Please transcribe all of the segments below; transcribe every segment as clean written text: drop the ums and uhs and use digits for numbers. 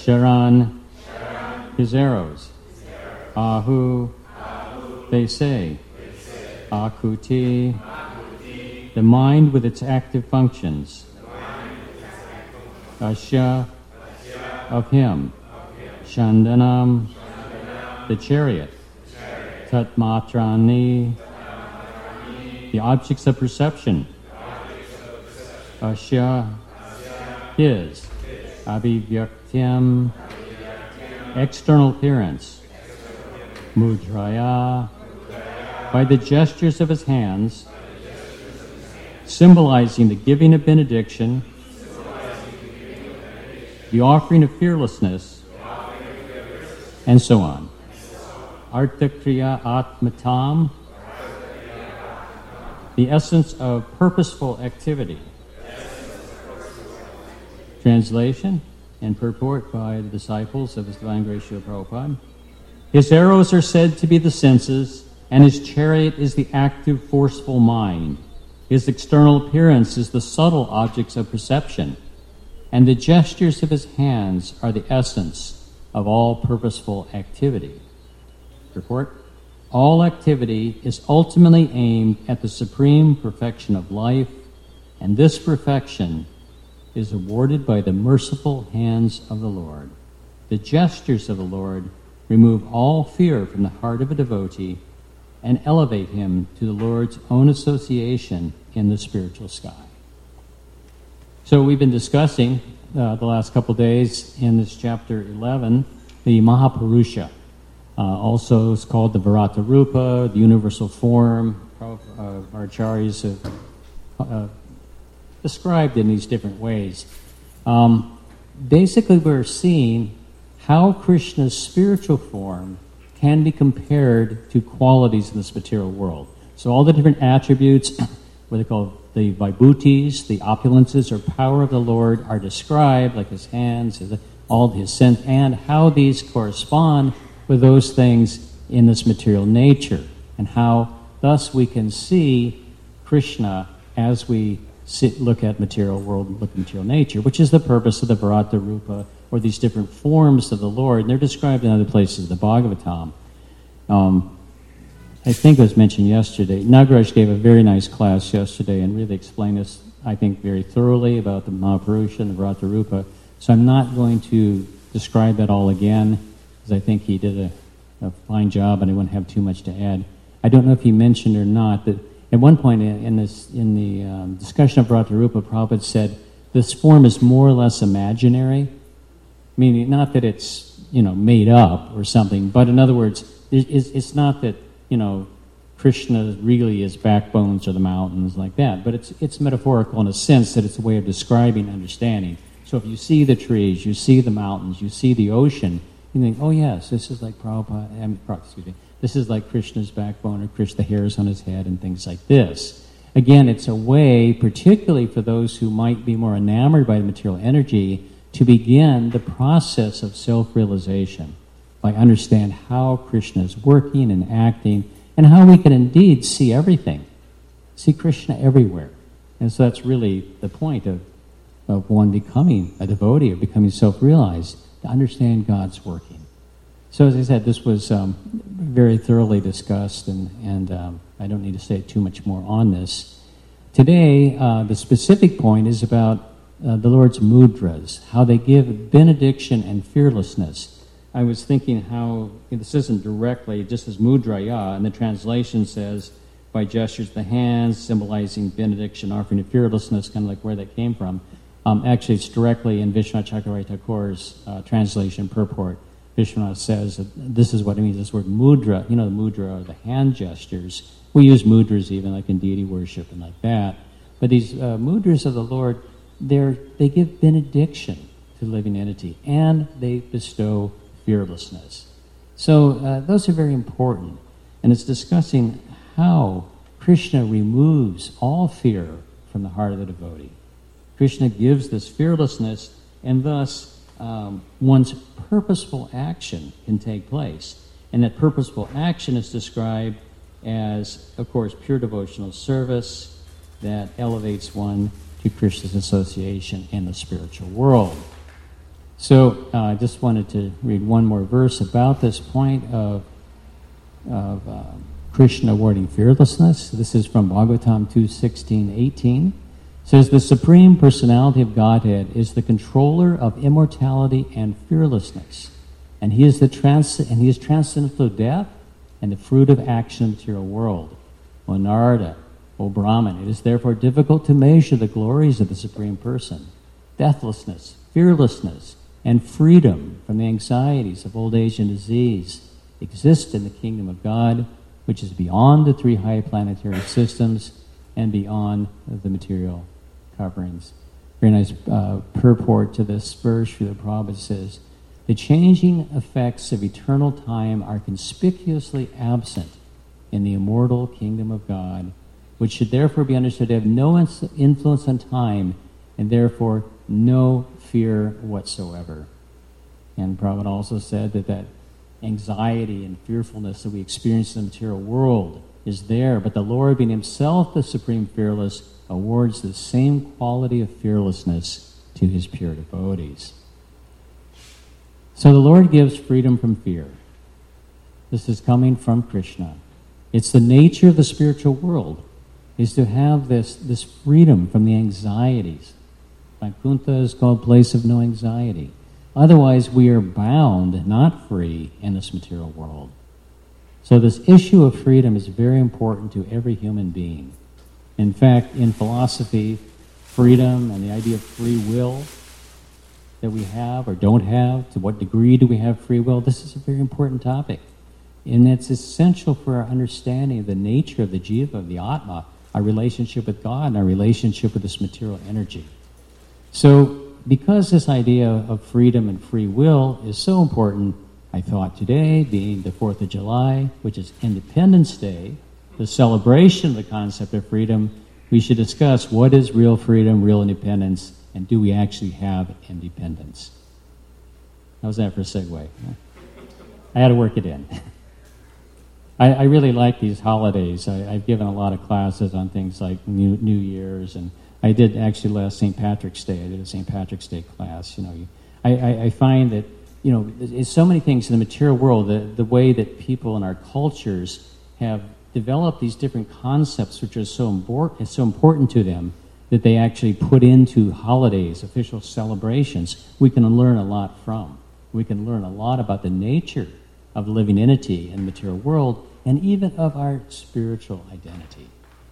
Sharan, his arrows. Ahu, they say. Akuti, the mind with its active functions. Asya, of him. Shandanam, the chariot. Tatmatrani, the objects of perception. Asya, his. Abhivyaktyam, external appearance. Mudraya, by the gestures of his hands, symbolizing the giving of benediction, the offering of fearlessness, and so on. Arthakriya Atmatam, the essence of purposeful activity. Translation and purport by the disciples of His Divine Grace Srila Prabhupada. His arrows are said to be the senses, and his chariot is the active, forceful mind. His external appearance is the subtle objects of perception, and the gestures of his hands are the essence of all purposeful activity. Report. All activity is ultimately aimed at the supreme perfection of life, and this perfection is awarded by the merciful hands of the Lord. The gestures of the Lord remove all fear from the heart of a devotee and elevate him to the Lord's own association in the spiritual sky. So we've been discussing the last couple days in this chapter 11, the Mahapurusha. Also it's called the Virata Rupa, the universal form. Our acharyas have described in these different ways. Basically, we're seeing how Krishna's spiritual form can be compared to qualities in this material world. So all the different attributes, what they call the vibhutis, the opulences or power of the Lord, are described, like his hands, all his sense, and how these correspond with those things in this material nature, and how thus we can see Krishna as we look at material world, look at material nature, which is the purpose of the Virata Rupa, or these different forms of the Lord. And they're described in other places, the Bhagavatam. I think it was mentioned yesterday. Nagaraj gave a very nice class yesterday and really explained this, I think, very thoroughly about the Mahapurusha and the Virata Rupa. So I'm not going to describe that all again, because I think he did a fine job and I wouldn't have too much to add. I don't know if he mentioned or not that at one point in the discussion of Virata Rupa, Prabhupada said this form is more or less imaginary, meaning not that it's made up or something, but in other words, it's not that Krishna really is backbones or the mountains like that, but it's metaphorical in a sense that it's a way of describing understanding. So if you see the trees, you see the mountains, you see the ocean, you think, oh yes, this is like this is like Krishna's backbone or the hairs on his head and things like this. Again, it's a way, particularly for those who might be more enamored by the material energy, to begin the process of self-realization by understand how Krishna is working and acting and how we can indeed see everything, see Krishna everywhere. And so that's really the point of one becoming a devotee or becoming self-realized, to understand God's working. So as I said, this was very thoroughly discussed, and I don't need to say too much more on this. Today, the specific point is about the Lord's mudras, how they give benediction and fearlessness. I was thinking how, this isn't directly, just as mudraya, and the translation says, by gestures of the hands, symbolizing benediction, offering of fearlessness, kind of like where that came from. Actually, it's directly in Vishwanath Chakravarti Thakur's translation purport. Vishwanath says that this is what it means, this word mudra. The mudra are the hand gestures. We use mudras even like in deity worship and like that. But these mudras of the Lord, they give benediction to the living entity, and they bestow fearlessness. So those are very important. And it's discussing how Krishna removes all fear from the heart of the devotee. Krishna gives this fearlessness, and thus one's purposeful action can take place. And that purposeful action is described as, of course, pure devotional service that elevates one to Krishna's association in the spiritual world. So I just wanted to read one more verse about this point of Krishna awarding fearlessness. This is from Bhagavatam 2:16-18. It says, the Supreme Personality of Godhead is the controller of immortality and fearlessness, and he is transcendental to death and the fruit of action in the material world. O Narada, O Brahman, it is therefore difficult to measure the glories of the Supreme Person. Deathlessness, fearlessness, and freedom from the anxieties of old age and disease exist in the kingdom of God, which is beyond the three high planetary systems and beyond the material coverings. Very nice purport to this verse. Srila Prabhupada says, the changing effects of eternal time are conspicuously absent in the immortal kingdom of God, which should therefore be understood to have no influence on time and therefore no fear whatsoever. And Prabhupada also said that anxiety and fearfulness that we experience in the material world is there, but the Lord, being himself the supreme fearless, awards the same quality of fearlessness to his pure devotees. So the Lord gives freedom from fear. This is coming from Krishna. It's the nature of the spiritual world, is to have this freedom from the anxieties. Vaikuntha is called place of no anxiety. Otherwise, we are bound, not free, in this material world. So this issue of freedom is very important to every human being. In fact, in philosophy, freedom and the idea of free will that we have or don't have, to what degree do we have free will, this is a very important topic. And it's essential for our understanding of the nature of the jiva, of the atma, our relationship with God and our relationship with this material energy. So, because this idea of freedom and free will is so important, I thought today, being the 4th of July, which is Independence Day, the celebration of the concept of freedom, we should discuss what is real freedom, real independence, and do we actually have independence? How's that for a segue? I had to work it in. I really like these holidays. I've given a lot of classes on things like New Year's, and I did actually last St. Patrick's Day. I did a St. Patrick's Day class. I find that there's so many things in the material world. The way that people in our cultures have developed these different concepts, which are so important to them, that they actually put into holidays, official celebrations, we can learn a lot from. We can learn a lot about the nature of the living entity in the material world, and even of our spiritual identity.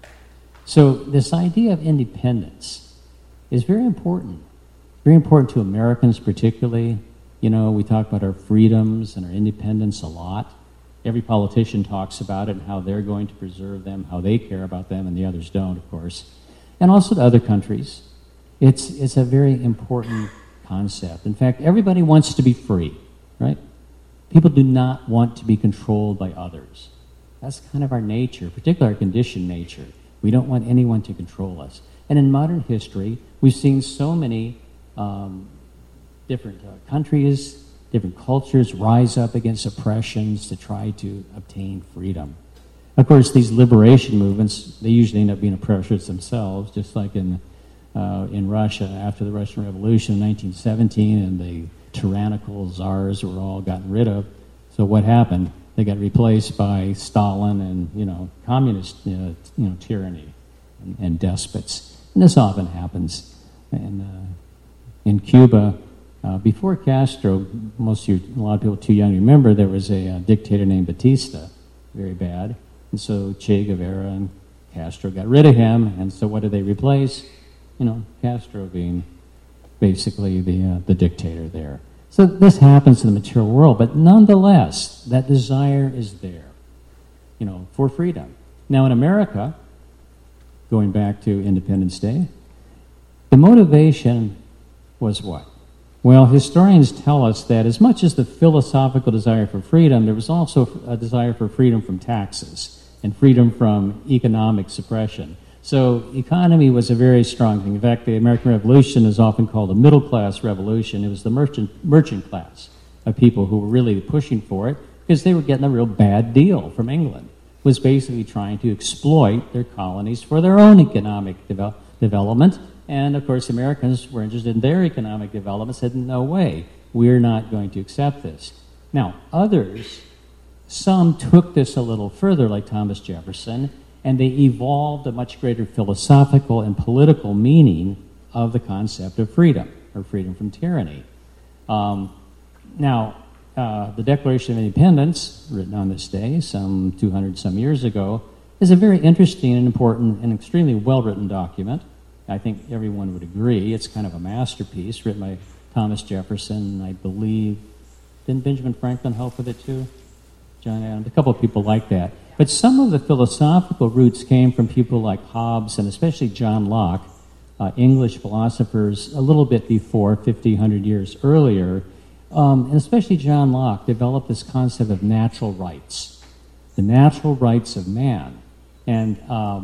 So this idea of independence is very important to Americans particularly. We talk about our freedoms and our independence a lot. Every politician talks about it and how they're going to preserve them, how they care about them, and the others don't, of course. And also to other countries. It's a very important concept. In fact, everybody wants to be free, right? People do not want to be controlled by others. That's kind of our nature, particularly our conditioned nature. We don't want anyone to control us. And in modern history, we've seen so many different countries, different cultures rise up against oppressions to try to obtain freedom. Of course, these liberation movements, they usually end up being oppressors themselves, just like in Russia after the Russian Revolution in 1917, and the tyrannical czars were all gotten rid of. So what happened? They got replaced by Stalin and communist tyranny and despots. And this often happens. And in Cuba, before Castro, a lot of people too young to remember, there was a dictator named Batista, very bad. And so Che Guevara and Castro got rid of him. And so what did they replace? Castro being basically the dictator there. So this happens in the material world, but nonetheless, that desire is there, for freedom. Now in America, going back to Independence Day, the motivation was what? Well, historians tell us that as much as the philosophical desire for freedom, there was also a desire for freedom from taxes and freedom from economic suppression. So economy was a very strong thing. In fact, the American Revolution is often called a middle-class revolution. It was the merchant class of people who were really pushing for it because they were getting a real bad deal from England. It was basically trying to exploit their colonies for their own economic development. And, of course, Americans were interested in their economic development, said, no way. we're not going to accept this. Now, some took this a little further, like Thomas Jefferson, and they evolved a much greater philosophical and political meaning of the concept of freedom, or freedom from tyranny. Now, the Declaration of Independence, written on this day, some 200 some years ago, is a very interesting and important and extremely well-written document. I think everyone would agree. It's kind of a masterpiece, written by Thomas Jefferson, I believe. Didn't Benjamin Franklin help with it too? John Adams, a couple of people like that. But some of the philosophical roots came from people like Hobbes and especially John Locke, English philosophers a little bit before, 50, 100 years earlier, and especially John Locke developed this concept of natural rights, the natural rights of man. And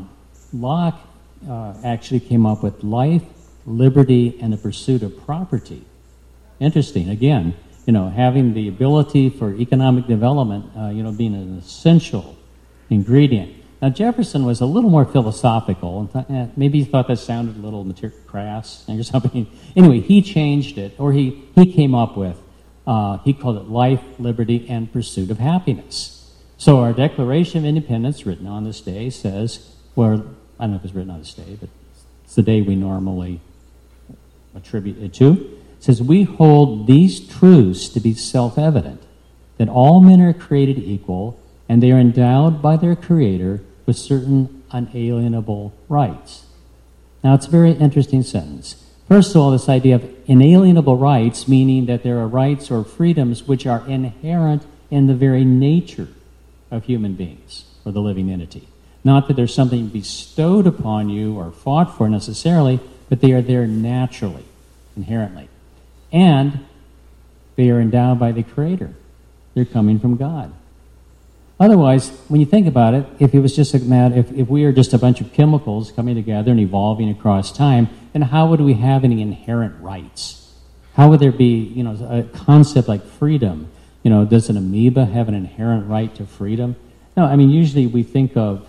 Locke actually came up with life, liberty, and the pursuit of property. Interesting, again, having the ability for economic development, being an essential ingredient. Now, Jefferson was a little more philosophical, and maybe he thought that sounded a little crass or something. Anyway, he changed it, or he came up with, he called it life, liberty, and pursuit of happiness. So our Declaration of Independence, written on this day, says, well, I don't know if it's written on this day, but it's the day we normally attribute it to. It says, we hold these truths to be self-evident, that all men are created equal, and they are endowed by their Creator with certain unalienable rights. Now, it's a very interesting sentence. First of all, this idea of inalienable rights, meaning that there are rights or freedoms which are inherent in the very nature of human beings, or the living entity. Not that there's something bestowed upon you or fought for necessarily, but they are there naturally, inherently. And they are endowed by the Creator. They're coming from God. Otherwise, when you think about it, if it was just a matter, if we are just a bunch of chemicals coming together and evolving across time, then how would we have any inherent rights? How would there be, a concept like freedom? Does an amoeba have an inherent right to freedom? No, I mean, usually we think of,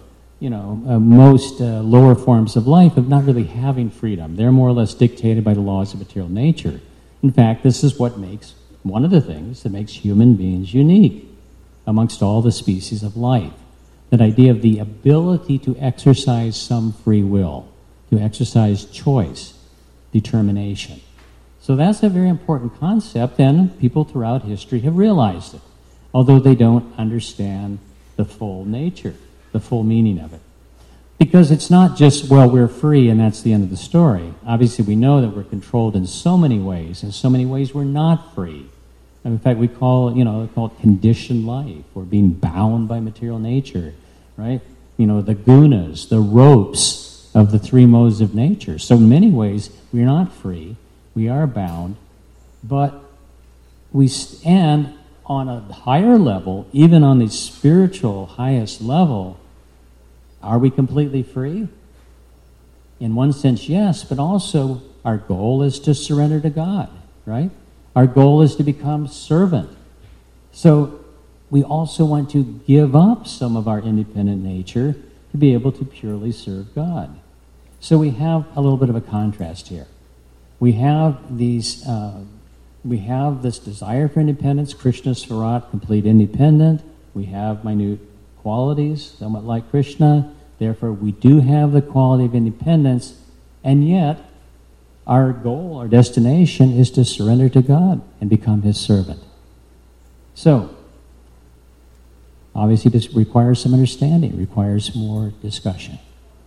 most lower forms of life of not really having freedom. They're more or less dictated by the laws of material nature. In fact, this is one of the things that makes human beings unique amongst all the species of life. That idea of the ability to exercise some free will, to exercise choice, determination. So that's a very important concept, and people throughout history have realized it, although they don't understand the full nature, the full meaning of it. Because it's not just, well, we're free and that's the end of the story. Obviously, we know that we're controlled in so many ways. In so many ways, we're not free. And in fact, we call it conditioned life, or being bound by material nature, right? The gunas, the ropes of the three modes of nature. So in many ways, we're not free. We are bound. But we stand on a higher level, even on the spiritual highest level. Are we completely free? In one sense, yes, but also our goal is to surrender to God, right? Our goal is to become servant. So we also want to give up some of our independent nature to be able to purely serve God. So we have a little bit of a contrast here. We have these. We have this desire for independence, Krishna Swarat, complete independent. We have minute qualities, somewhat like Krishna. Therefore, we do have the quality of independence, and yet our goal, our destination, is to surrender to God and become His servant. So, obviously this requires some understanding, requires more discussion.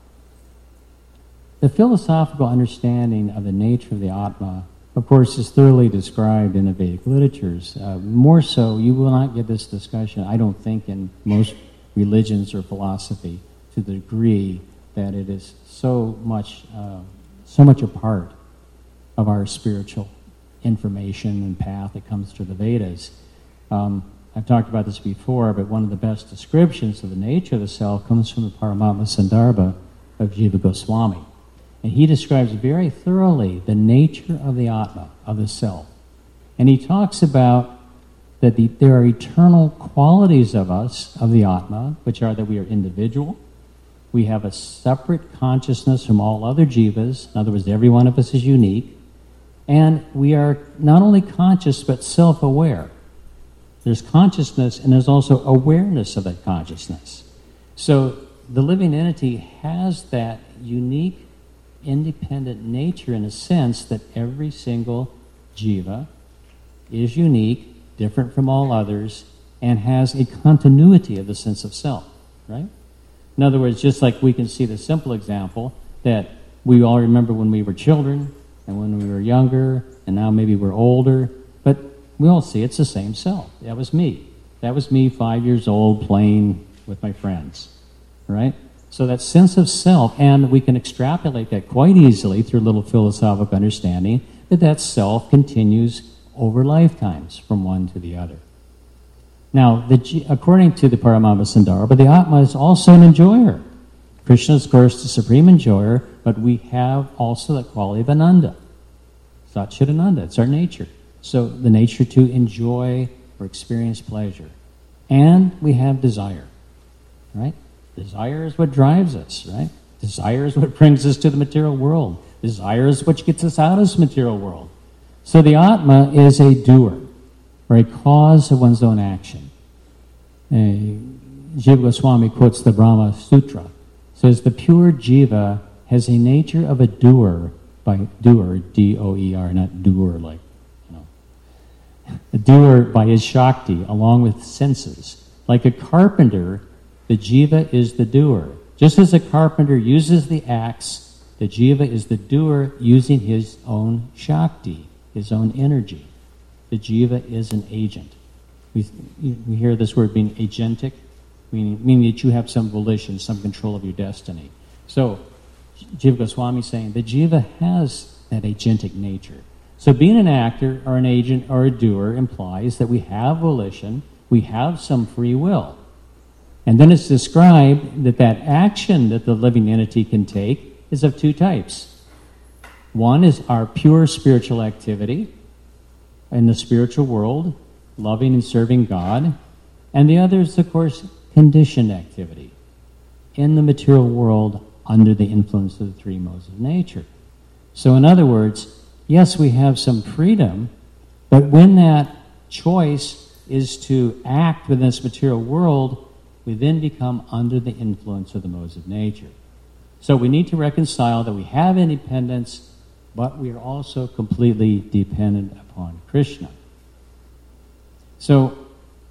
The philosophical understanding of the nature of the Atma, of course, is thoroughly described in the Vedic literatures. More so, you will not get this discussion, I don't think, in most religions or philosophy to the degree that it is so much a part of our spiritual information and path that comes through the Vedas. I've talked about this before, but one of the best descriptions of the nature of the self comes from the Paramatma Sandarbha of Jiva Goswami. And he describes very thoroughly the nature of the Atma, of the self. And he talks about that there are eternal qualities of us, of the Atma, which are that we are individual. We have a separate consciousness from all other jivas. In other words, every one of us is unique. And we are not only conscious, but self-aware. There's consciousness, and there's also awareness of that consciousness. So the living entity has that unique, independent nature in a sense that every single jiva is unique, different from all others, and has a continuity of the sense of self, right? In other words, just like we can see the simple example that we all remember when we were children and when we were younger, and now maybe we're older, but we all see it's the same self. That was me. That was me 5 years old playing with my friends, right? So that sense of self, and we can extrapolate that quite easily through a little philosophical understanding, that self continues over lifetimes from one to the other. Now, according to the Paramahamba the Atma is also an enjoyer. Krishna is, of course, the supreme enjoyer, but we have also the quality of Ananda. Satchidananda, it's our nature. So the nature to enjoy or experience pleasure. And we have desire, right? Desire is what drives us, right? Desire is what brings us to the material world. Desire is what gets us out of this material world. So the Atma is a doer, or a cause of one's own action. Jiva Goswami quotes the Brahma Sutra. Says the pure jiva has a nature of a doer, by doer, D-O-E-R, not doer like, a doer by his Shakti, along with senses. Like a carpenter, the jiva is the doer. Just as a carpenter uses the axe, the jiva is the doer using his own Shakti, his own energy. The jiva is an agent. We hear this word being agentic, meaning that you have some volition, some control of your destiny. So, Jiva Goswami is saying the jiva has that agentic nature. So being an actor or an agent or a doer implies that we have volition, we have some free will. And then it's described that action that the living entity can take is of two types. One is our pure spiritual activity in the spiritual world, loving and serving God. And the other is, of course, conditioned activity in the material world under the influence of the three modes of nature. So in other words, yes, we have some freedom, but when that choice is to act within this material world, we then become under the influence of the modes of nature. So we need to reconcile that we have independence, but we are also completely dependent upon Krishna. So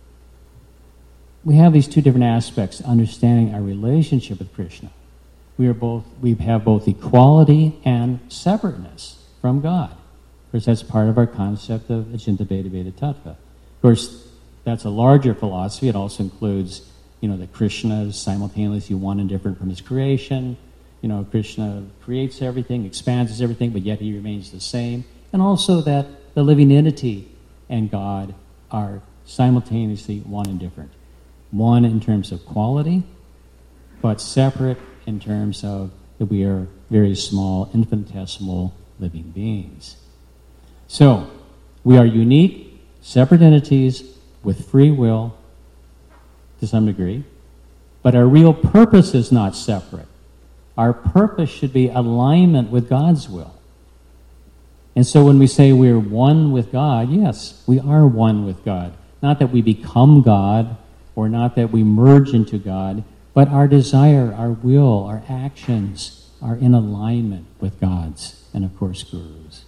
we have these two different aspects, understanding our relationship with Krishna. We have both equality and separateness from God. Of course, that's part of our concept of Achinta Bheda Bheda Tattva. Of course, that's a larger philosophy. It also includes, that Krishna is simultaneously one and different from his creation. Krishna creates everything, expands everything, but yet he remains the same. And also that the living entity and God are simultaneously one and different. One in terms of quality, but separate in terms of that we are very small, infinitesimal living beings. So, we are unique, separate entities with free will to some degree, but our real purpose is not separate. Our purpose should be alignment with God's will. And so when we say we're one with God, yes, we are one with God. Not that we become God, or not that we merge into God, but our desire, our will, our actions are in alignment with God's, and of course, Guru's.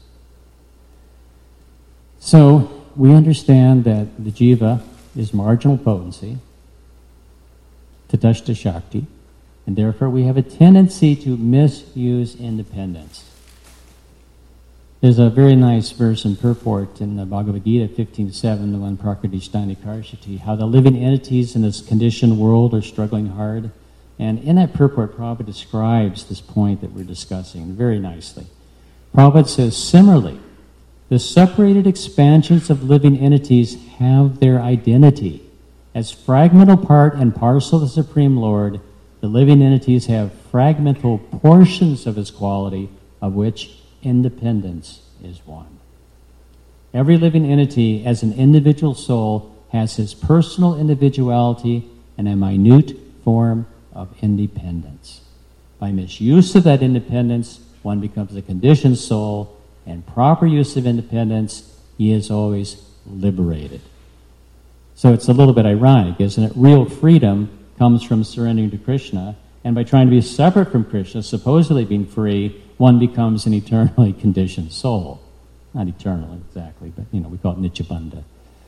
So we understand that the jiva is marginal potency, tatashta shakti, and therefore we have a tendency to misuse independence. There's a very nice verse in purport in the Bhagavad Gita 15.7, the one Prakritishtani Karshati, how the living entities in this conditioned world are struggling hard. And in that purport, Prabhupada describes this point that we're discussing very nicely. Prabhupada says, similarly, the separated expansions of living entities have their identity. As fragmental part and parcel of the Supreme Lord, the living entities have fragmental portions of his quality, of which independence is one. Every living entity, as an individual soul, has his personal individuality and a minute form of independence. By misuse of that independence, one becomes a conditioned soul, and proper use of independence, he is always liberated. So it's a little bit ironic, isn't it? Real freedom comes from surrendering to Krishna, and by trying to be separate from Krishna, supposedly being free, one becomes an eternally conditioned soul. Not eternal exactly, but we call it Nityabandha.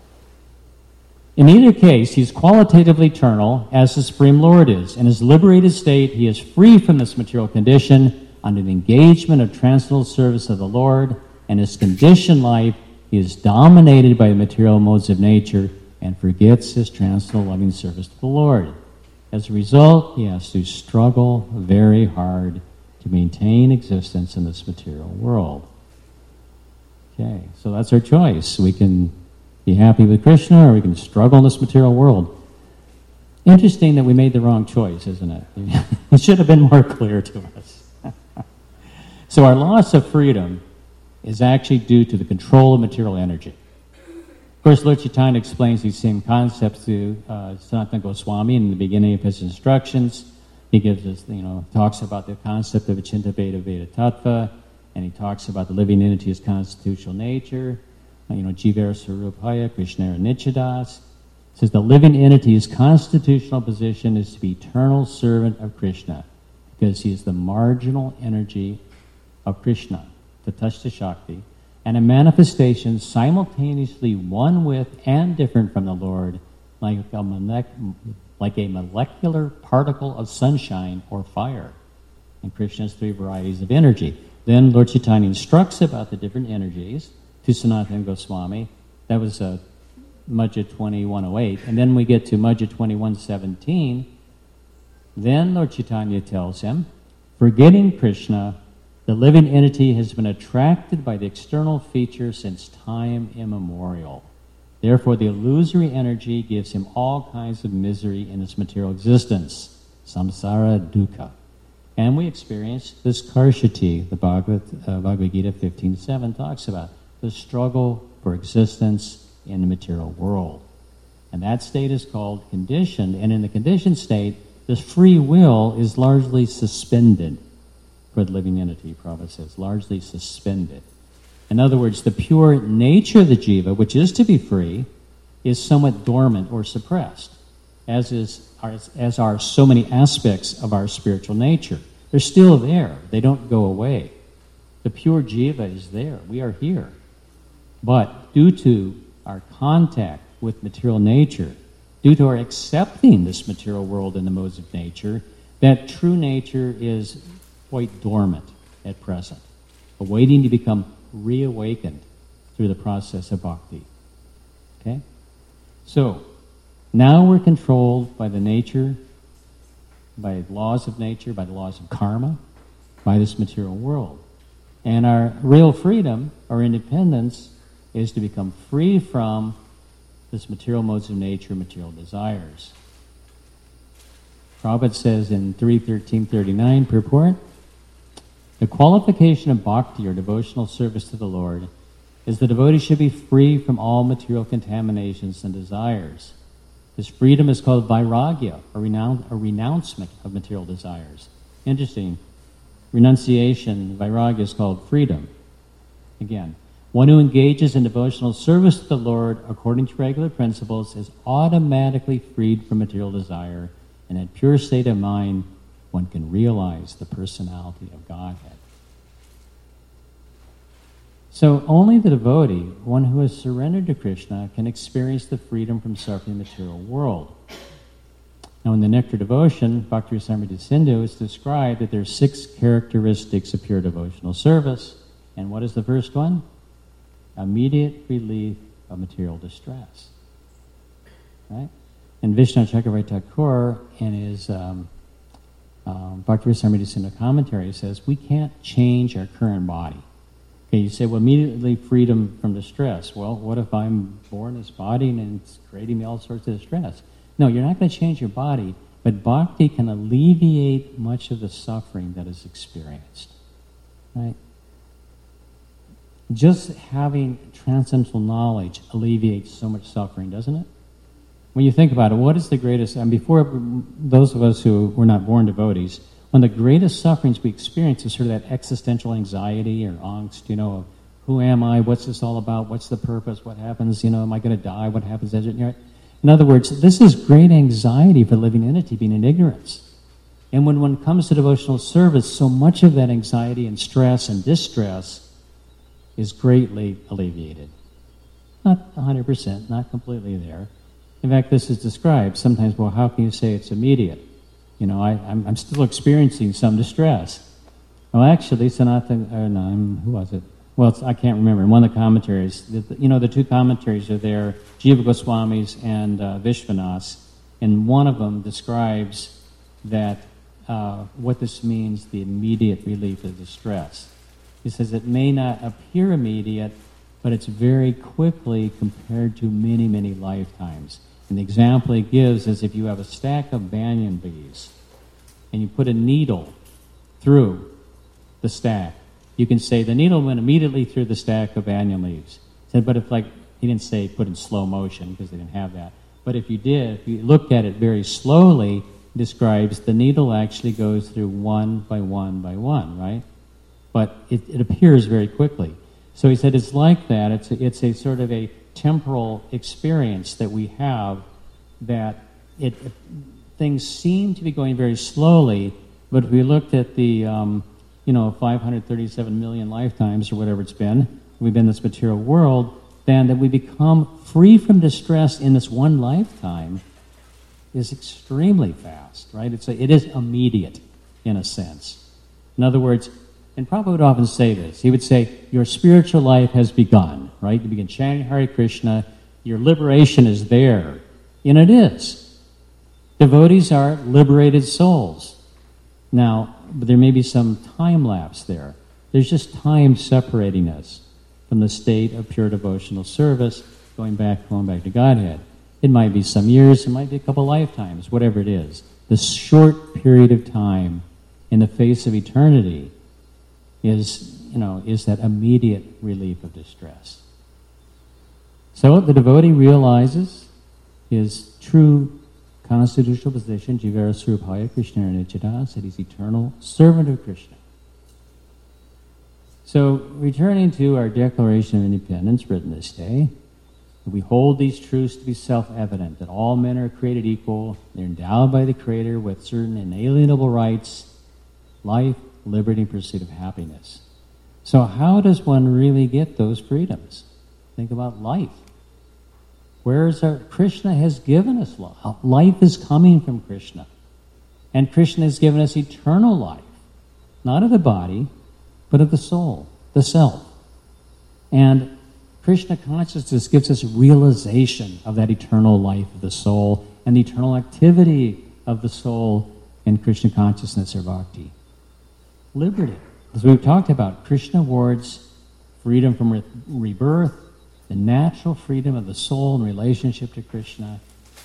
In either case, he's qualitatively eternal, as the Supreme Lord is. In his liberated state, he is free from this material condition under the engagement of transcendental service of the Lord, and his conditioned life, he is dominated by the material modes of nature and forgets his transcendental loving service to the Lord. As a result, he has to struggle very hard to maintain existence in this material world. Okay, so that's our choice. We can be happy with Krishna, or we can struggle in this material world. Interesting that we made the wrong choice, isn't it? It should have been more clear to us. So our loss of freedom is actually due to the control of material energy. Of course, Lord Chaitanya explains these same concepts to Sanatana Goswami in the beginning of his instructions. He gives us, talks about the concept of Achinta Veda Veda Tattva, and he talks about the living entity's constitutional nature. Jivara Sarupaya, Krishnara Nichadas. Says the living entity's constitutional position is to be eternal servant of Krishna, because he is the marginal energy of Krishna, Tatastha Shakti, and a manifestation simultaneously one with and different from the Lord, like a molecular particle of sunshine or fire. And Krishna's three varieties of energy. Then Lord Chaitanya instructs about the different energies to Sanatana Goswami. That was Majja 2108. And then we get to Majja 2117. Then Lord Chaitanya tells him, forgetting Krishna, the living entity has been attracted by the external feature since time immemorial. Therefore, the illusory energy gives him all kinds of misery in his material existence, samsara dukkha. And we experience this karshati, the Bhagavad Gita 15.7 talks about, the struggle for existence in the material world. And that state is called conditioned, and in the conditioned state, the free will is largely suspended for the living entity, Prabhupada says, largely suspended. In other words, the pure nature of the jiva, which is to be free, is somewhat dormant or suppressed, as are so many aspects of our spiritual nature. They're still there. They don't go away. The pure jiva is there. We are here. But due to our contact with material nature, due to our accepting this material world and the modes of nature, that true nature is quite dormant at present, awaiting to become reawakened through the process of bhakti. Okay? So, now we're controlled by the nature, by laws of nature, by the laws of karma, by this material world. And our real freedom, our independence, is to become free from this material modes of nature, material desires. Prabhupada says in 3.13.39 purport, the qualification of bhakti or devotional service to the Lord is the devotee should be free from all material contaminations and desires. This freedom is called vairagya, a renouncement of material desires. Interesting. Renunciation, vairagya, is called freedom. Again, one who engages in devotional service to the Lord according to regular principles is automatically freed from material desire, and in pure state of mind, one can realize the personality of Godhead. So only the devotee, one who has surrendered to Krishna, can experience the freedom from suffering in the material world. Now in the Nectar Devotion, Bhakti-rasamrita Sindhu is described that there are 6 characteristics of pure devotional service. And what is the first one? Immediate relief of material distress. Right? And Vishnu Chakravarti Thakur, in his Bhakti-rasamrita Sindhu commentary, says, we can't change our current body. Okay, you say, well, immediately freedom from distress. Well, what if I'm born in this body and it's creating me all sorts of distress? No, you're not going to change your body, but bhakti can alleviate much of the suffering that is experienced. Right? Just having transcendental knowledge alleviates so much suffering, doesn't it? When you think about it, what is the greatest, and before those of us who were not born devotees, one of the greatest sufferings we experience is sort of that existential anxiety or angst, Who am I? What's this all about? What's the purpose? What happens? Am I going to die? What happens as it? In other words, this is great anxiety for the living entity, being in ignorance. And when one comes to devotional service, so much of that anxiety and stress and distress is greatly alleviated. Not 100%, not completely there. In fact, this is described sometimes, well, how can you say it's immediate? I'm still experiencing some distress. Well, actually, who was it? Well, I can't remember. In one of the commentaries, the two commentaries are there, Jiva Goswami's and Vishwanath's, and one of them describes that what this means, the immediate relief of distress. He says it may not appear immediate, but it's very quickly compared to many, many lifetimes. And the example he gives is if you have a stack of banyan leaves and you put a needle through the stack, you can say the needle went immediately through the stack of banyan leaves. He said, but he didn't say put in slow motion because they didn't have that. But if you looked at it very slowly, it describes the needle actually goes through one by one by one, right? But it appears very quickly. So he said it's like that. It's a sort of a temporal experience that we have that things seem to be going very slowly, but if we looked at the 537 million lifetimes or whatever it's been, we've been in this material world, then that we become free from distress in this one lifetime is extremely fast, right? It is immediate in a sense. In other words, and Prabhupada would often say this. He would say, your spiritual life has begun, right? You begin chanting Hare Krishna, your liberation is there. And it is. Devotees are liberated souls. Now, but there may be some time lapse there. There's just time separating us from the state of pure devotional service, going back to Godhead. It might be some years, it might be a couple lifetimes, whatever it is. The short period of time in the face of eternity is that immediate relief of distress. So the devotee realizes his true constitutional position, Jivara Surabhaya Krishna Nichita, that he's eternal servant of Krishna. So returning to our Declaration of Independence written this day, we hold these truths to be self-evident, that all men are created equal, they're endowed by the Creator with certain inalienable rights, life, liberty, and pursuit of happiness. So how does one really get those freedoms? Think about life. Krishna has given us life. Life is coming from Krishna. And Krishna has given us eternal life. Not of the body, but of the soul, the self. And Krishna consciousness gives us realization of that eternal life of the soul and the eternal activity of the soul in Krishna consciousness or bhakti. Liberty. As we've talked about, Krishna awards freedom from rebirth, the natural freedom of the soul in relationship to Krishna,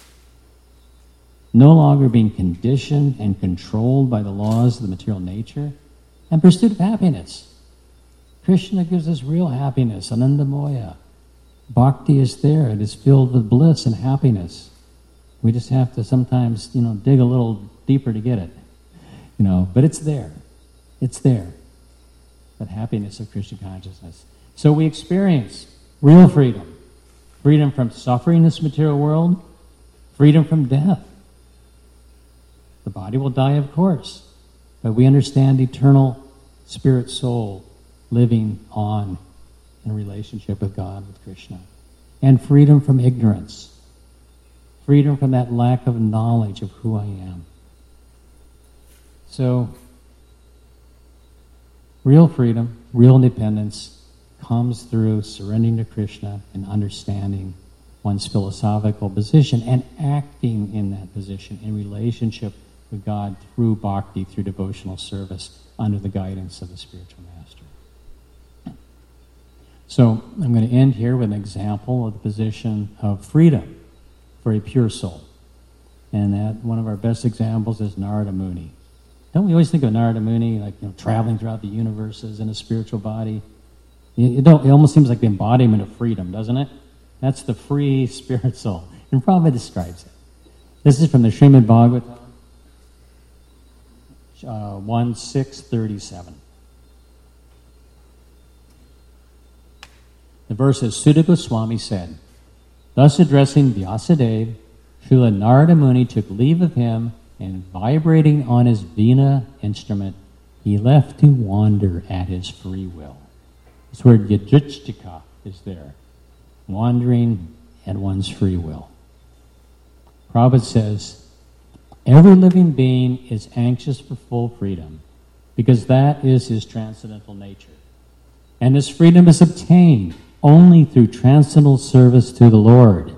no longer being conditioned and controlled by the laws of the material nature, and pursuit of happiness. Krishna gives us real happiness, Anandamoya. Bhakti is there. It is filled with bliss and happiness. We just have to sometimes, dig a little deeper to get it. But it's there. It's there. That happiness of Krishna consciousness. So we experience real freedom. Freedom from suffering in this material world. Freedom from death. The body will die, of course. But we understand eternal spirit soul living on in relationship with God, with Krishna. And freedom from ignorance. Freedom from that lack of knowledge of who I am. So, real freedom, real independence comes through surrendering to Krishna and understanding one's philosophical position and acting in that position in relationship with God through bhakti, through devotional service under the guidance of the spiritual master. So I'm going to end here with an example of the position of freedom for a pure soul. And that one of our best examples is Narada Muni. Don't we always think of Narada Muni like traveling throughout the universes in a spiritual body? It almost seems like the embodiment of freedom, doesn't it? That's the free spirit soul. And Prabhupada describes it. This is from the Srimad Bhagavatam, 1:637. The verse is, Sutta Goswami said, thus addressing Vyasadeva, Srila Narada Muni took leave of him, and vibrating on his Veena instrument, he left to wander at his free will. This word yadrishtika is there, wandering at one's free will. Prabhupada says, every living being is anxious for full freedom because that is his transcendental nature. And this freedom is obtained only through transcendental service to the Lord.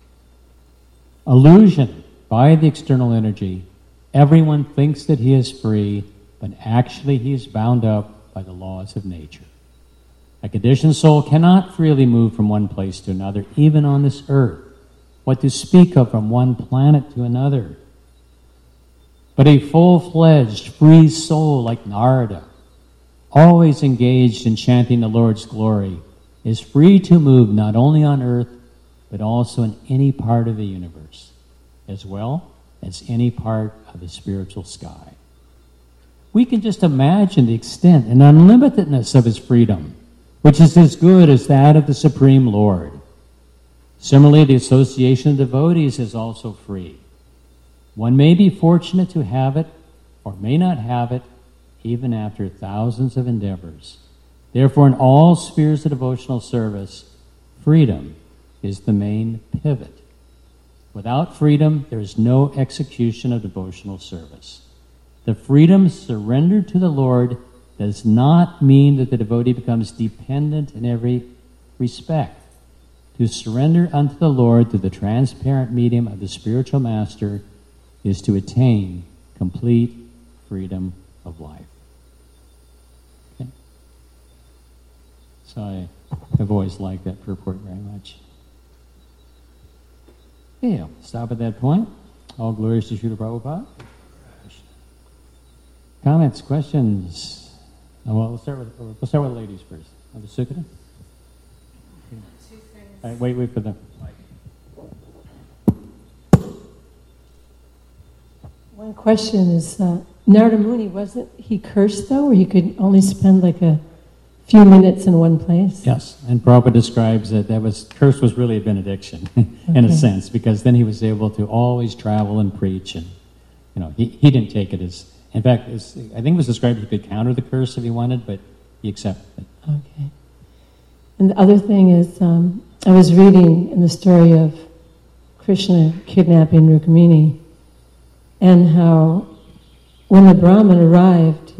Illusion by the external energy, everyone thinks that he is free, but actually he is bound up by the laws of nature. A conditioned soul cannot freely move from one place to another, even on this earth. What to speak of from one planet to another? But a full-fledged, free soul like Narada, always engaged in chanting the Lord's glory, is free to move not only on earth, but also in any part of the universe, as well as any part of the spiritual sky. We can just imagine the extent and unlimitedness of his freedom, which is as good as that of the Supreme Lord. Similarly, the association of devotees is also free. One may be fortunate to have it, or may not have it, even after thousands of endeavors. Therefore, in all spheres of devotional service, freedom is the main pivot. Without freedom, there is no execution of devotional service. The freedom surrendered to the Lord does not mean that the devotee becomes dependent in every respect. To surrender unto the Lord through the transparent medium of the spiritual master is to attain complete freedom of life. Okay. So I've always liked that purport very much. Okay, I'll stop at that point. All glories to Srila Prabhupada. Comments, questions? Well, we'll start with the ladies first. The Sukata. All right, wait for the mic. One question is, Narada Muni, wasn't he cursed though, or he could only spend like a few minutes in one place? Yes, and Prabhupada describes that curse was really a benediction in a sense, because then he was able to always travel and preach, and he didn't take it as. In fact, I think it was described he could counter the curse if he wanted, but he accepted it. Okay. And the other thing is, I was reading in the story of Krishna kidnapping Rukmini, and how when the Brahmin arrived,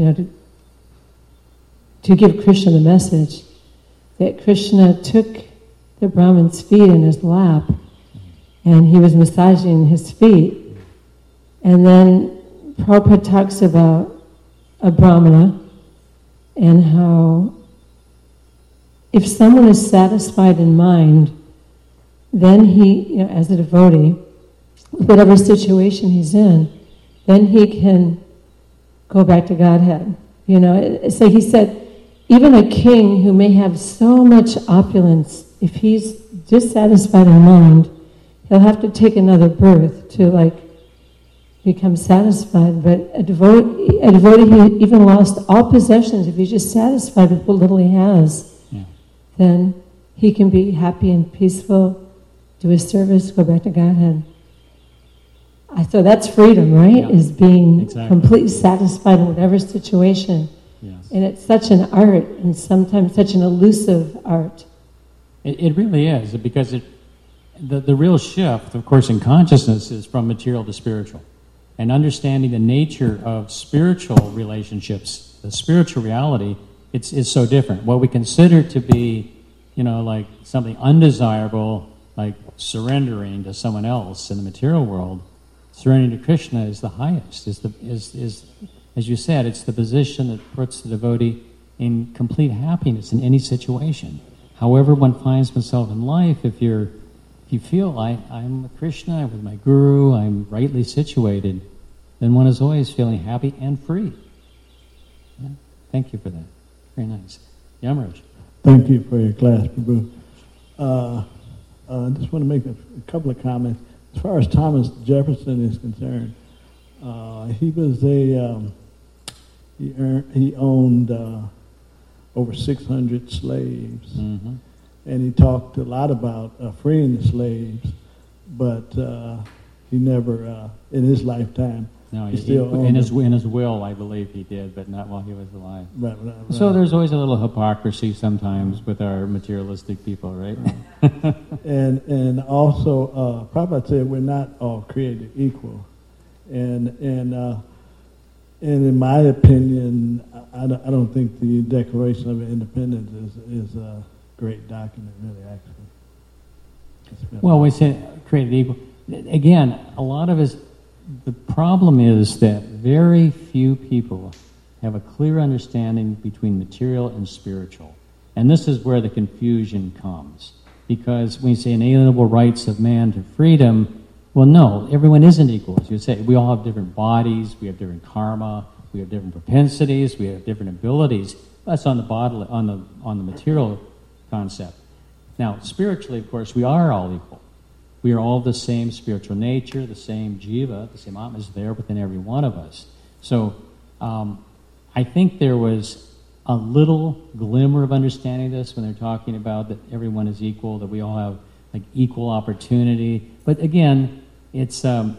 to give Krishna the message, that Krishna took the Brahmin's feet in his lap, and he was massaging his feet, and then Prabhupada talks about a Brahmana and how if someone is satisfied in mind, then he, as a devotee, whatever situation he's in, then he can go back to Godhead. So he said, even a king who may have so much opulence, if he's dissatisfied in mind, he'll have to take another birth to become satisfied. But a devotee who even lost all possessions, if he's just satisfied with what little he has, then he can be happy and peaceful, do his service, go back to Godhead. So that's freedom, right? Yeah. Is being Exactly. completely satisfied in whatever situation. Yes. And it's such an art, and sometimes such an elusive art. It really is, because the real shift, of course, in consciousness is from material to spiritual. And understanding the nature of spiritual relationships, the spiritual reality, it's so different. What we consider to be, like something undesirable, like surrendering to someone else in the material world, surrendering to Krishna is the highest. Is as you said, it's the position that puts the devotee in complete happiness in any situation. However one finds himself in life, if you feel I'm with Krishna, I'm with my guru, I'm rightly situated, then one is always feeling happy and free. Yeah. Thank you for that. Very nice. Yamaraj. Thank you for your class, Prabhu. I just want to make a couple of comments. As far as Thomas Jefferson is concerned, he was he owned over 600 slaves, Mm-hmm. and he talked a lot about freeing the slaves, but he never, in his lifetime, No, he still in owned his them. in his will, I believe he did, but not while he was alive. Right. So there's always a little hypocrisy sometimes with our materialistic people, right? And also, Prabhupada said we're not all created equal, and in my opinion, I don't think the Declaration of Independence is a great document, really. Actually, Well, we say created equal. Again, a lot of us. The problem is that very few people have a clear understanding between material and spiritual. And this is where the confusion comes. Because when you say inalienable rights of man to freedom, well, no, everyone isn't equal. As you say, we all have different bodies, we have different karma, we have different propensities, we have different abilities. That's on the bodily, on the material concept. Now, spiritually, of course, we are all equal. We are all the same spiritual nature, the same jiva, the same atma is there within every one of us. So I think there was a little glimmer of understanding this when they're talking about that everyone is equal, that we all have like equal opportunity. But again, it's a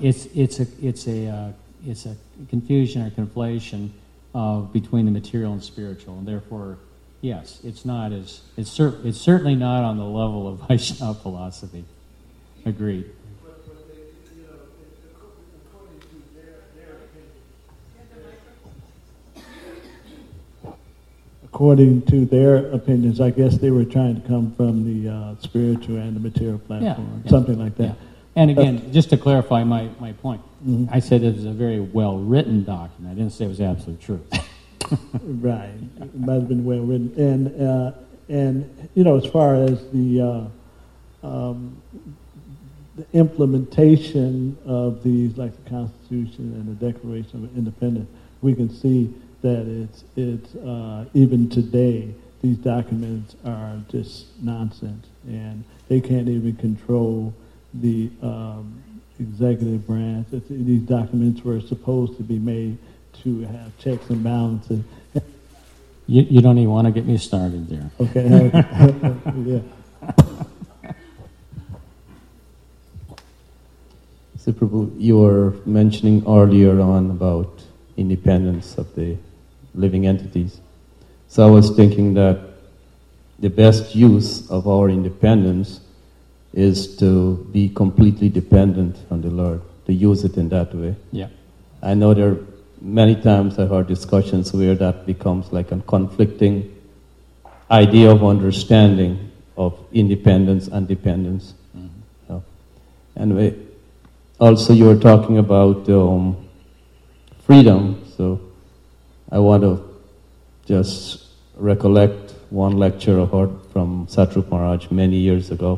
confusion or conflation between the material and spiritual, and therefore, yes, it's certainly not on the level of Vaishnava philosophy. Agreed. According to their opinions, I guess they were trying to come from the spiritual and the material platform, something like that. Yeah. And again, just to clarify my point, Mm-hmm. I said it was a very well-written document. I didn't say it was absolute truth. Right. It might have been well written. And as far as the implementation of these, like the Constitution and the Declaration of Independence, we can see that it's even today, these documents are just nonsense, and they can't even control the executive branch. These documents were supposed to be made to have checks and balances. You don't even want to get me started there. Okay. Yeah. So, Prabhu, you were mentioning earlier on about independence of the living entities. So I was thinking that the best use of our independence is to be completely dependent on the Lord, to use it in that way. Yeah. I know there are many times I've heard discussions where that becomes like a conflicting idea of understanding of independence and dependence. Mm-hmm. So, anyway, also you were talking about freedom, so I want to just recollect one lecture I heard from Satrup Maharaj many years ago.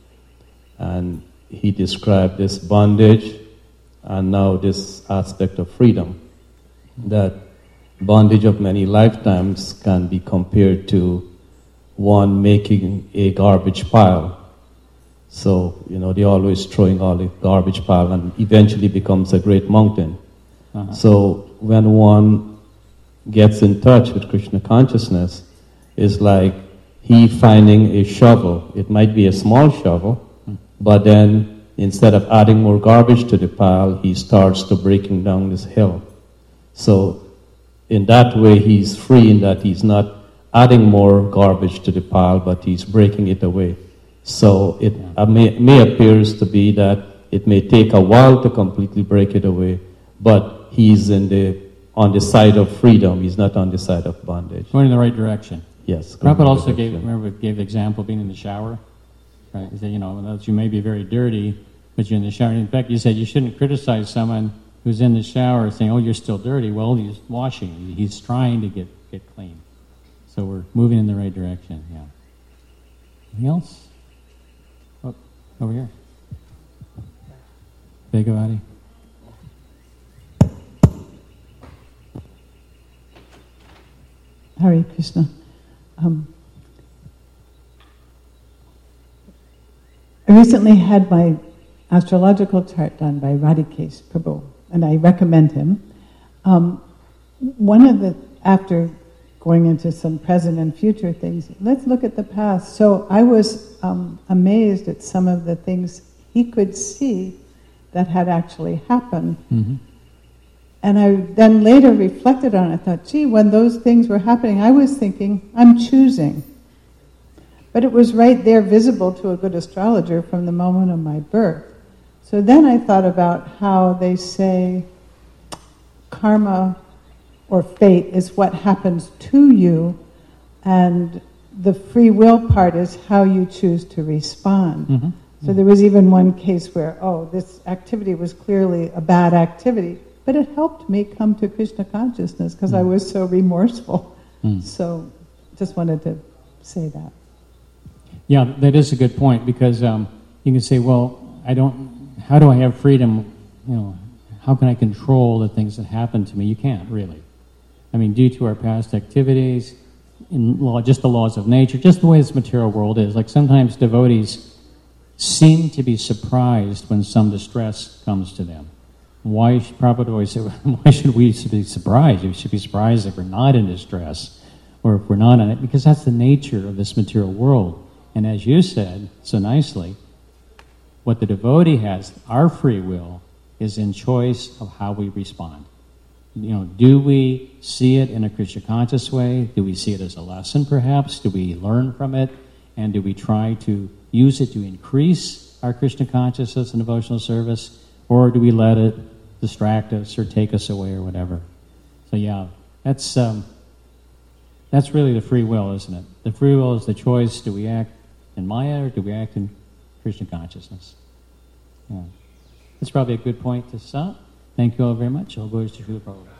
And he described this bondage and now this aspect of freedom. That bondage of many lifetimes can be compared to one making a garbage pile. So, they're always throwing all the garbage pile and eventually becomes a great mountain. Uh-huh. So when one gets in touch with Krishna consciousness, it's like he finding a shovel. It might be a small shovel, but then instead of adding more garbage to the pile, he starts to breaking down this hill. So in that way, he's free in that he's not adding more garbage to the pile, but he's breaking it away. So it may appears to be that it may take a while to completely break it away, but he's on the side of freedom. He's not on the side of bondage. Going in the right direction. Yes. Prabhupada also gave the example of being in the shower. Right? He said, you may be very dirty, but you're in the shower. In fact, you said you shouldn't criticize someone who's in the shower saying, oh, you're still dirty. Well, he's washing. He's trying to get clean. So we're moving in the right direction, yeah. Anything else? Oh, over here. Begavati. Hare Krishna. I recently had my astrological chart done by Radhikesh Prabhu, and I recommend him. After going into some present and future things. Let's look at the past. So I was amazed at some of the things he could see that had actually happened. Mm-hmm. And I then later reflected on it. I thought, gee, when those things were happening, I was thinking, I'm choosing. But it was right there visible to a good astrologer from the moment of my birth. So then I thought about how they say karma or fate is what happens to you, and the free will part is how you choose to respond. Mm-hmm. So there was even one case where, this activity was clearly a bad activity, but it helped me come to Krishna consciousness because I was so remorseful. So just wanted to say that. Yeah, that is a good point, because you can say, well, how do I have freedom? How can I control the things that happen to me? You can't, really. I mean, due to our past activities, just the laws of nature, just the way this material world is. Like sometimes devotees seem to be surprised when some distress comes to them. Prabhupada always said, why should we be surprised? We should be surprised if we're not in distress, or if we're not in it, because that's the nature of this material world. And as you said so nicely, what the devotee has, our free will, is in choice of how we respond. Do we see it in a Krishna conscious way? Do we see it as a lesson, perhaps? Do we learn from it? And do we try to use it to increase our Krishna consciousness and devotional service? Or do we let it distract us or take us away or whatever? So yeah, that's really the free will, isn't it? The free will is the choice. Do we act in Maya or do we act in Krishna consciousness? Yeah. That's probably a good point to stop. Thank you all very much. All glories to Srila Prabhupada.